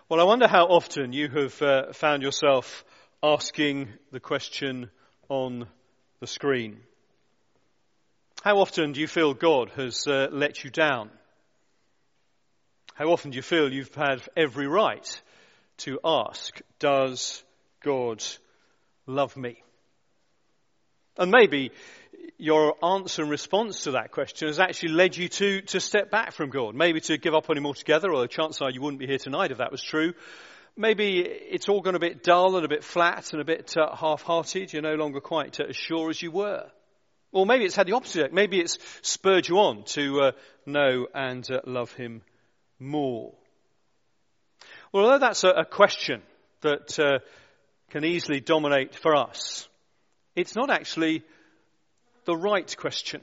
Well, I wonder how often you have found yourself asking the question on the screen. How often do you feel God has let you down? How often do you feel you've had every right to ask, does God love me? And maybe your answer and response to that question has actually led you to step back from God. Maybe to give up on him altogether, or the chances are you wouldn't be here tonight if that was true. Maybe it's all gone a bit dull and a bit flat and a bit half-hearted. You're no longer quite as sure as you were. Or maybe it's had the opposite. Maybe it's spurred you on to know and love him more. Well, although that's a question that can easily dominate for us, it's not actually the right question.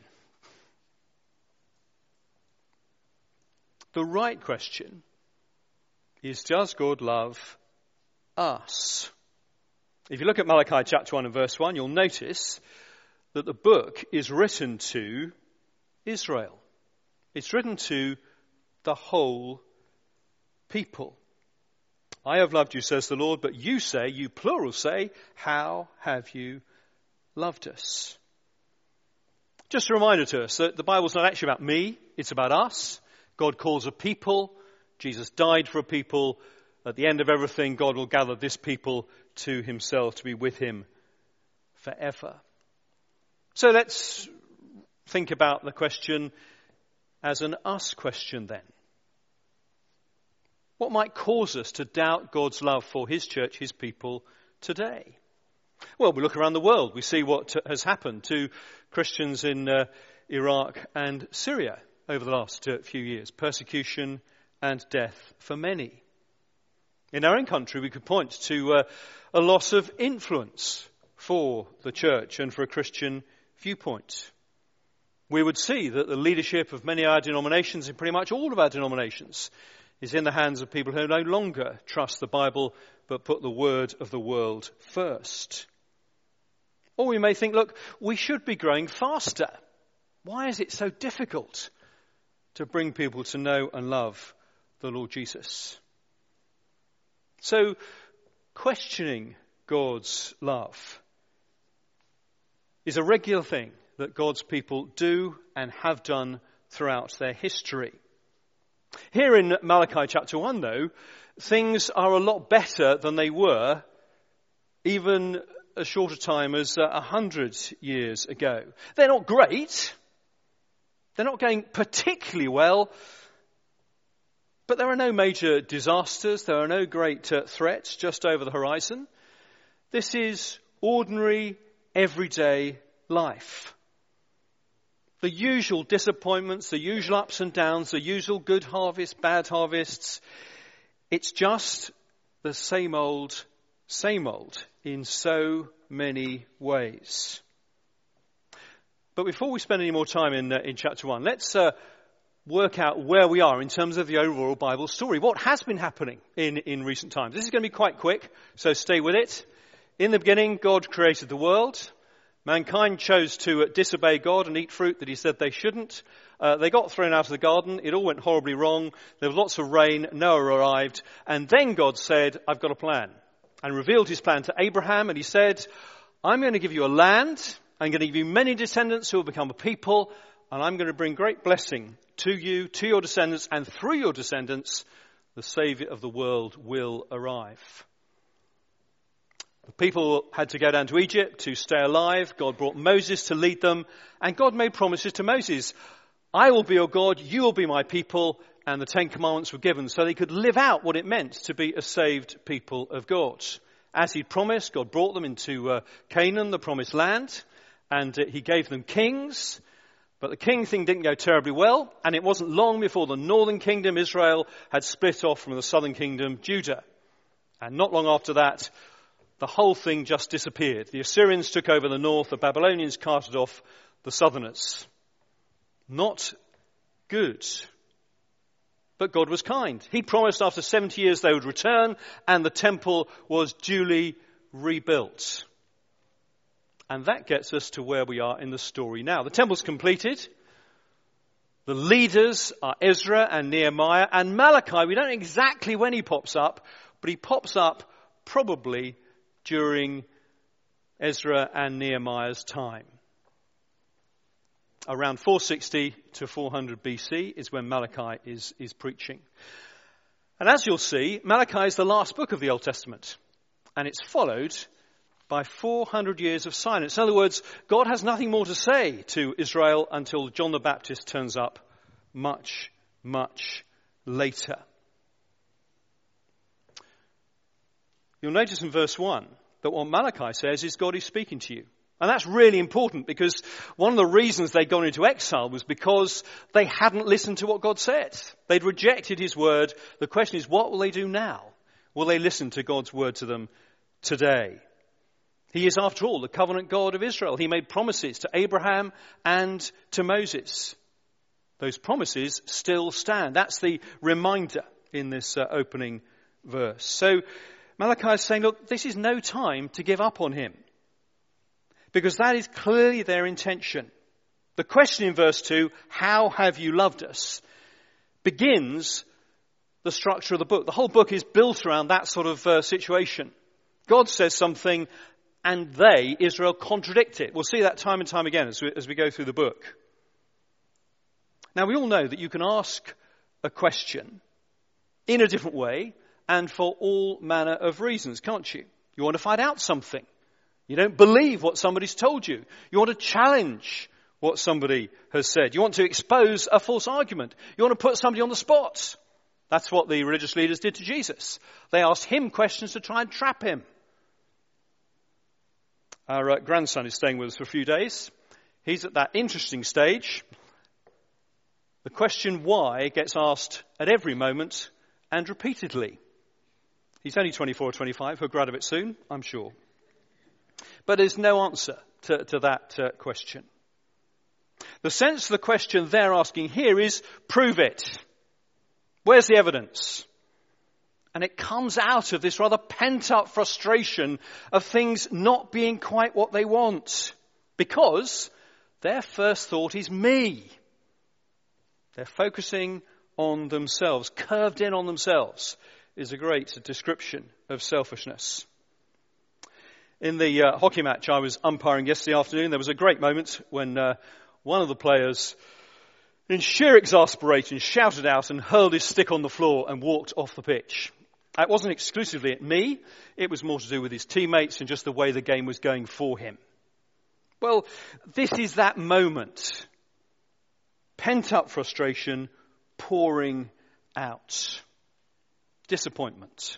The right question is, does God love us? If you look at Malachi chapter 1 and verse 1, you'll notice that the book is written to Israel. It's written to the whole people. I have loved you, says the Lord, but you say, you plural say, how have you loved us? Just a reminder to us that the Bible's not actually about me, it's about us. God calls a people. Jesus died for a people. At the end of everything, God will gather this people to himself to be with him forever. So let's think about the question as an us question then. What might cause us to doubt God's love for his church, his people today? Well, we look around the world. We see what has happened to Christians in Iraq and Syria over the last few years. Persecution and death for many. In our own country, we could point to a loss of influence for the church and for a Christian viewpoint. We would see that the leadership of many of our denominations, and pretty much all of our denominations, is in the hands of people who no longer trust the Bible but put the word of the world first. Or we may think, look, we should be growing faster. Why is it so difficult to bring people to know and love the Lord Jesus? So, questioning God's love is a regular thing that God's people do and have done throughout their history. Here in Malachi chapter 1, though, things are a lot better than they were even as short a time as 100 years ago. They're not great. They're not going particularly well. But there are no major disasters. There are no great threats just over the horizon. This is ordinary, everyday life. The usual disappointments, the usual ups and downs, the usual good harvests, bad harvests. It's just the same old in so many ways. But before we spend any more time in chapter 1, let's work out where we are in terms of the overall Bible story. What has been happening in recent times? This is going to be quite quick, so stay with it. In the beginning, God created the world. Mankind chose to disobey God and eat fruit that he said they shouldn't. They got thrown out of the garden. It all went horribly wrong. There was lots of rain. Noah arrived. And then God said, I've got a plan. And revealed his plan to Abraham. And he said, I'm going to give you a land. I'm going to give you many descendants who will become a people. And I'm going to bring great blessing to you, to your descendants. And through your descendants, the Saviour of the world will arrive. The people had to go down to Egypt to stay alive. God brought Moses to lead them. And God made promises to Moses. I will be your God, you will be my people. And the Ten Commandments were given so they could live out what it meant to be a saved people of God. As he promised, God brought them into Canaan, the promised land. And he gave them kings. But the king thing didn't go terribly well. And it wasn't long before the northern kingdom, Israel, had split off from the southern kingdom, Judah. And not long after that, the whole thing just disappeared. The Assyrians took over the north, the Babylonians carted off the southerners. Not good. But God was kind. He promised after 70 years they would return and the temple was duly rebuilt. And that gets us to where we are in the story now. The temple's completed. The leaders are Ezra and Nehemiah, and Malachi, we don't know exactly when he pops up, but he pops up probably during Ezra and Nehemiah's time. Around 460 to 400 BC is when Malachi is preaching. And as you'll see, Malachi is the last book of the Old Testament, and it's followed by 400 years of silence. In other words, God has nothing more to say to Israel until John the Baptist turns up much, much later. You'll notice in verse 1 that what Malachi says is God is speaking to you. And that's really important, because one of the reasons they'd gone into exile was because they hadn't listened to what God said. They'd rejected his word. The question is, what will they do now? Will they listen to God's word to them today? He is, after all, the covenant God of Israel. He made promises to Abraham and to Moses. Those promises still stand. That's the reminder in this opening verse. So Malachi is saying, look, this is no time to give up on him, because that is clearly their intention. The question in verse 2, how have you loved us, begins the structure of the book. The whole book is built around that sort of situation. God says something, and they, Israel, contradict it. We'll see that time and time again as we go through the book. Now, we all know that you can ask a question in a different way and for all manner of reasons, can't you? You want to find out something. You don't believe what somebody's told you. You want to challenge what somebody has said. You want to expose a false argument. You want to put somebody on the spot. That's what the religious leaders did to Jesus. They asked him questions to try and trap him. Our grandson is staying with us for a few days. He's at that interesting stage. The question why gets asked at every moment and repeatedly. He's only 24 or 25. He'll grow out of it soon, I'm sure. But there's no answer to that question. The sense of the question they're asking here is, prove it. Where's the evidence? And it comes out of this rather pent-up frustration of things not being quite what they want, because their first thought is me. They're focusing on themselves. Curved in on themselves is a great description of selfishness. In the hockey match I was umpiring yesterday afternoon, there was a great moment when one of the players, in sheer exasperation, shouted out and hurled his stick on the floor and walked off the pitch. It wasn't exclusively at me. It was more to do with his teammates and just the way the game was going for him. Well, this is that moment. Pent-up frustration pouring out. Disappointment.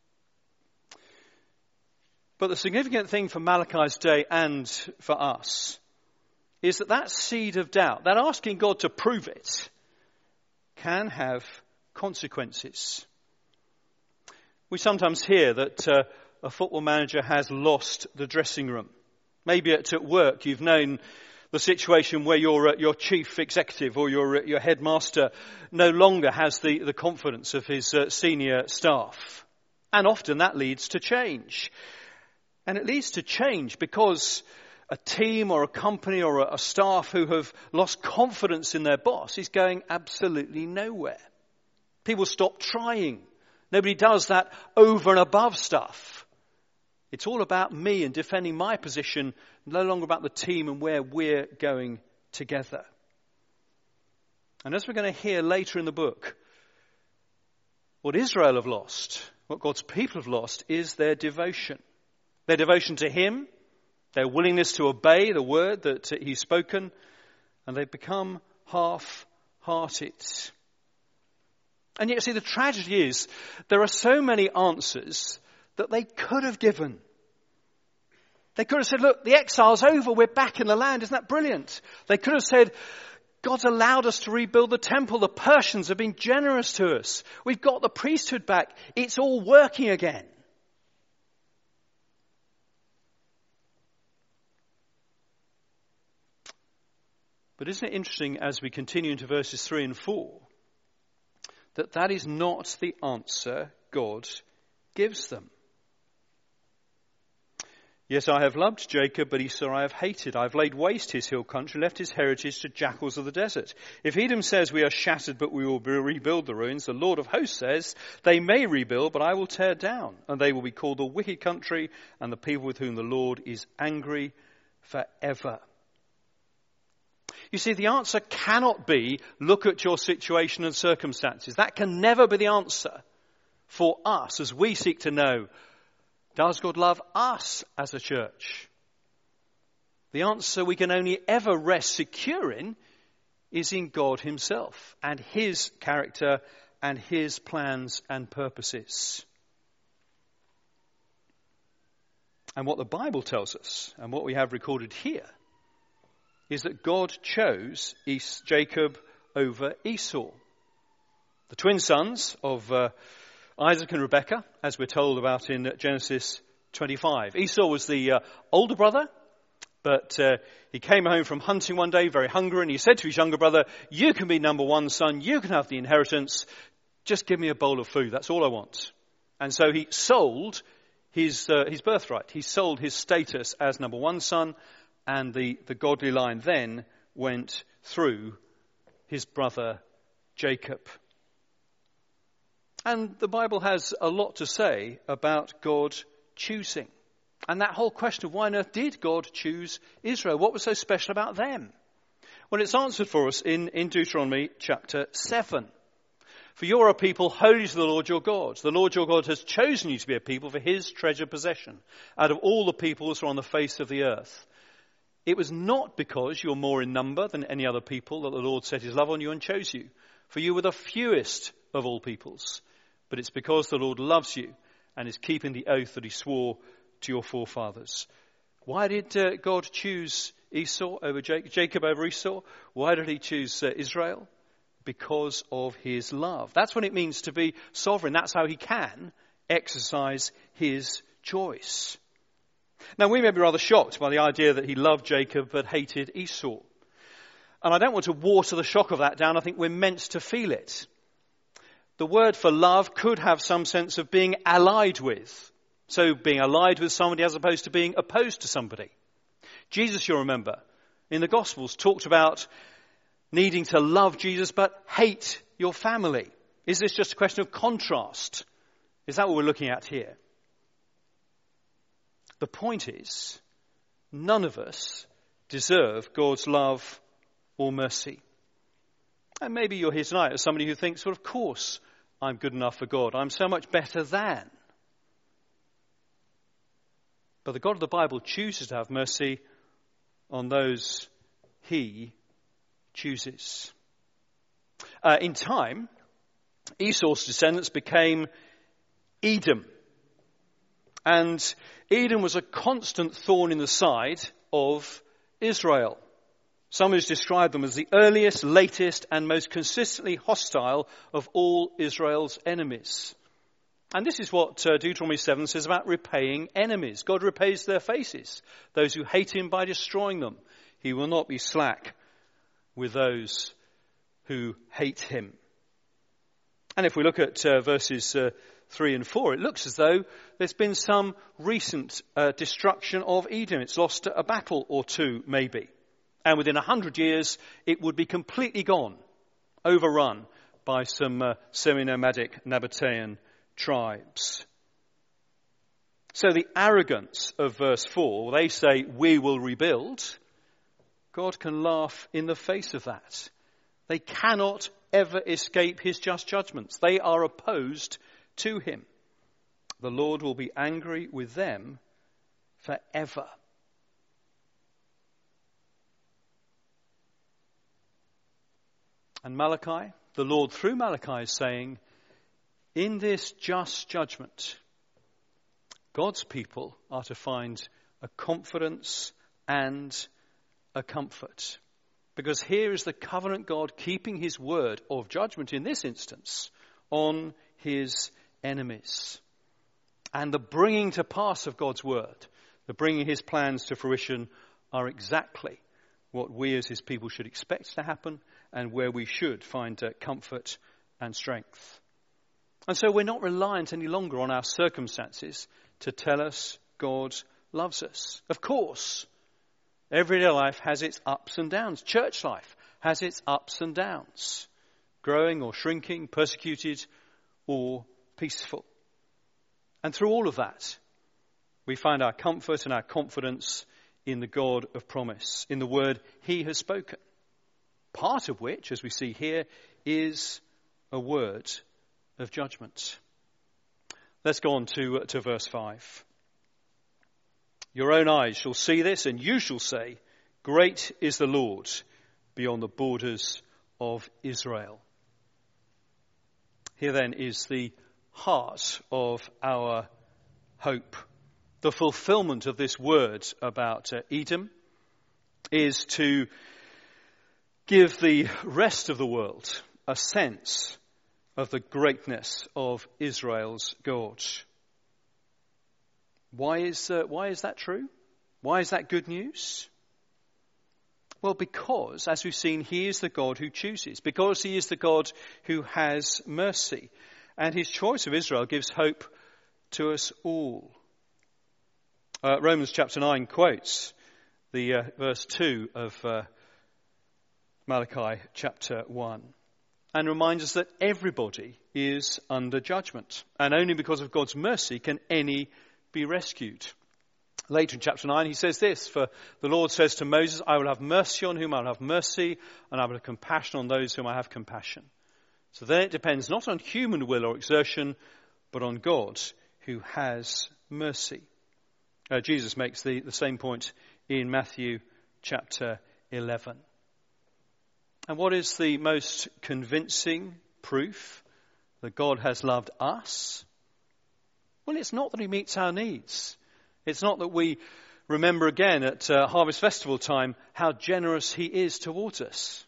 But the significant thing for Malachi's day and for us is that seed of doubt, that asking God to prove it, can have consequences. We sometimes hear that a football manager has lost the dressing room. Maybe at work you've known the situation where your chief executive or your headmaster no longer has the confidence of his senior staff. And often that leads to change. And it leads to change because a team or a company or a staff who have lost confidence in their boss is going absolutely nowhere. People stop trying. Nobody does that over and above stuff. It's all about me and defending my position, no longer about the team and where we're going together. And as we're going to hear later in the book, what Israel have lost, what God's people have lost, is their devotion. Their devotion to him, their willingness to obey the word that he's spoken, and they've become half-hearted. And yet, see, the tragedy is there are so many answers that they could have given. They could have said, look, the exile's over, we're back in the land, isn't that brilliant? They could have said, God's allowed us to rebuild the temple, the Persians have been generous to us, we've got the priesthood back, it's all working again. But isn't it interesting as we continue into verses 3 and 4, that is not the answer God gives them. Yes, I have loved Jacob, but Esau I have hated. I have laid waste his hill country, left his heritage to jackals of the desert. If Edom says we are shattered, but we will rebuild the ruins, the Lord of hosts says they may rebuild, but I will tear down. And they will be called the wicked country and the people with whom the Lord is angry forever. You see, the answer cannot be, look at your situation and circumstances. That can never be the answer for us as we seek to know, does God love us as a church? The answer we can only ever rest secure in is in God himself and his character and his plans and purposes. And what the Bible tells us, and what we have recorded here, is that God chose Jacob over Esau. The twin sons of Isaac and Rebekah, as we're told about in Genesis 25. Esau was the older brother, but he came home from hunting one day very hungry, and he said to his younger brother, you can be number one son, you can have the inheritance, just give me a bowl of food, that's all I want. And so he sold his birthright. He sold his status as number one son, and the godly line then went through his brother Jacob. And the Bible has a lot to say about God choosing. And that whole question of why on earth did God choose Israel? What was so special about them? Well, it's answered for us in Deuteronomy chapter 7. For you are a people holy to the Lord your God. The Lord your God has chosen you to be a people for his treasured possession out of all the peoples who are on the face of the earth. It was not because you're more in number than any other people that the Lord set his love on you and chose you. For you were the fewest of all peoples. But it's because the Lord loves you and is keeping the oath that he swore to your forefathers. Why did God choose Esau over Jacob over Esau? Why did he choose Israel? Because of his love. That's what it means to be sovereign. That's how he can exercise his choice. Now, we may be rather shocked by the idea that he loved Jacob but hated Esau. And I don't want to water the shock of that down. I think we're meant to feel it. The word for love could have some sense of being allied with. So being allied with somebody as opposed to being opposed to somebody. Jesus, you'll remember, in the Gospels talked about needing to love Jesus but hate your family. Is this just a question of contrast? Is that what we're looking at here? The point is, none of us deserve God's love or mercy. And maybe you're here tonight as somebody who thinks, well, of course I'm good enough for God. I'm so much better than. But the God of the Bible chooses to have mercy on those he chooses. In time, Esau's descendants became Edom. And Edom was a constant thorn in the side of Israel. Some have described them as the earliest, latest, and most consistently hostile of all Israel's enemies. And this is what Deuteronomy 7 says about repaying enemies. God repays their faces, those who hate him by destroying them. He will not be slack with those who hate him. And if we look at verses 3 and 4, it looks as though there's been some recent destruction of Edom. It's lost a battle or two, maybe. And within 100 years, it would be completely gone, overrun by some semi-nomadic Nabatean tribes. So the arrogance of verse 4, they say, we will rebuild. God can laugh in the face of that. They cannot ever escape his just judgments. They are opposed to him. The Lord will be angry with them forever. And Malachi, the Lord through Malachi is saying, in this just judgment, God's people are to find a confidence and a comfort. Because here is the covenant God keeping his word of judgment in this instance on his enemies. And the bringing to pass of God's word, the bringing his plans to fruition are exactly what we as his people should expect to happen and where we should find comfort and strength. And so we're not reliant any longer on our circumstances to tell us God loves us. Of course, everyday life has its ups and downs. Church life has its ups and downs. Growing or shrinking, persecuted or peaceful. And through all of that, we find our comfort and our confidence in the God of promise, in the word he has spoken. Part of which, as we see here, is a word of judgment. Let's go on to verse 5. Your own eyes shall see this, and you shall say, great is the Lord beyond the borders of Israel. Here then is the heart of our hope. The fulfillment of this word about Edom is to give the rest of the world a sense of the greatness of Israel's God. Why is that true? Why is that good news? Well, because, as we've seen, he is the God who chooses. Because he is the God who has mercy. And his choice of Israel gives hope to us all. Romans chapter 9 quotes the verse 2 of Malachi chapter 1 and reminds us that everybody is under judgment. And only because of God's mercy can any be rescued. Later in chapter 9 he says this, for the Lord says to Moses, I will have mercy on whom I will have mercy, and I will have compassion on those whom I have compassion. So then it depends not on human will or exertion, but on God who has mercy. Jesus makes the same point in Matthew chapter 11. And what is the most convincing proof that God has loved us? Well, it's not that he meets our needs. It's not that we remember again at Harvest Festival time how generous he is towards us.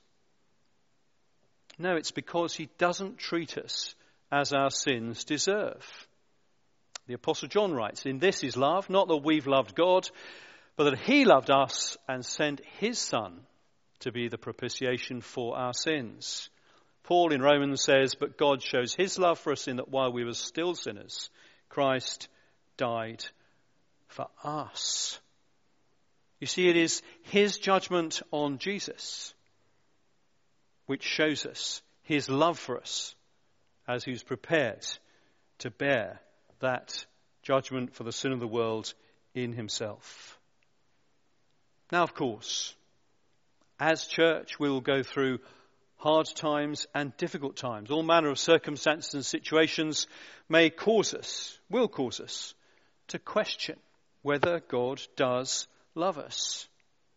No, it's because he doesn't treat us as our sins deserve. The Apostle John writes, in this is love, not that we've loved God, but that he loved us and sent his Son to be the propitiation for our sins. Paul in Romans says, but God shows his love for us in that while we were still sinners, Christ died for us. You see, it is his judgment on Jesus which shows us his love for us as he was prepared to bear that judgment for the sin of the world in himself. Now, of course, as church, we will go through hard times and difficult times. All manner of circumstances and situations will cause us to question whether God does love us.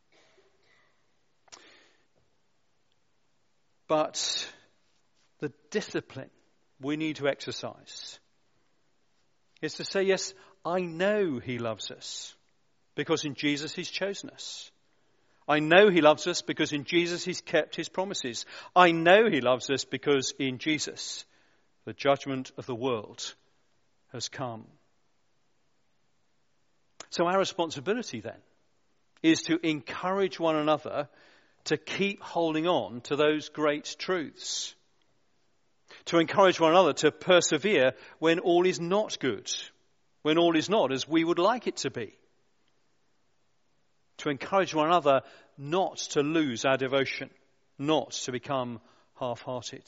But the discipline we need to exercise is to say, yes, I know he loves us because in Jesus he's chosen us. I know he loves us because in Jesus he's kept his promises. I know he loves us because in Jesus the judgment of the world has come. So our responsibility then is to encourage one another to keep holding on to those great truths. To encourage one another to persevere when all is not good, when all is not as we would like it to be. To encourage one another not to lose our devotion, not to become half-hearted.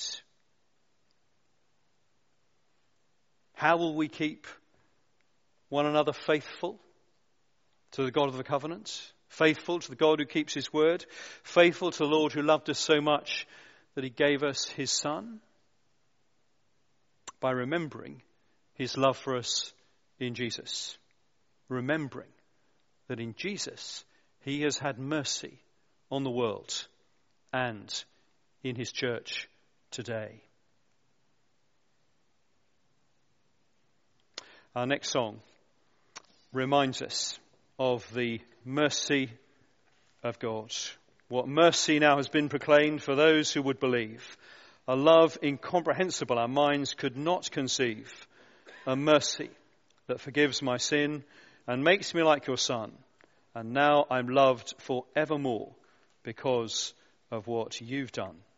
How will we keep one another faithful to the God of the covenant? Faithful to the God who keeps his word? Faithful to the Lord who loved us so much that he gave us his Son? By remembering his love for us in Jesus. Remembering that in Jesus he has had mercy on the world and in his church today. Our next song reminds us of the mercy of God. What mercy now has been proclaimed for those who would believe. A love incomprehensible our minds could not conceive. A mercy that forgives my sin and makes me like your Son. And now I'm loved forevermore because of what you've done.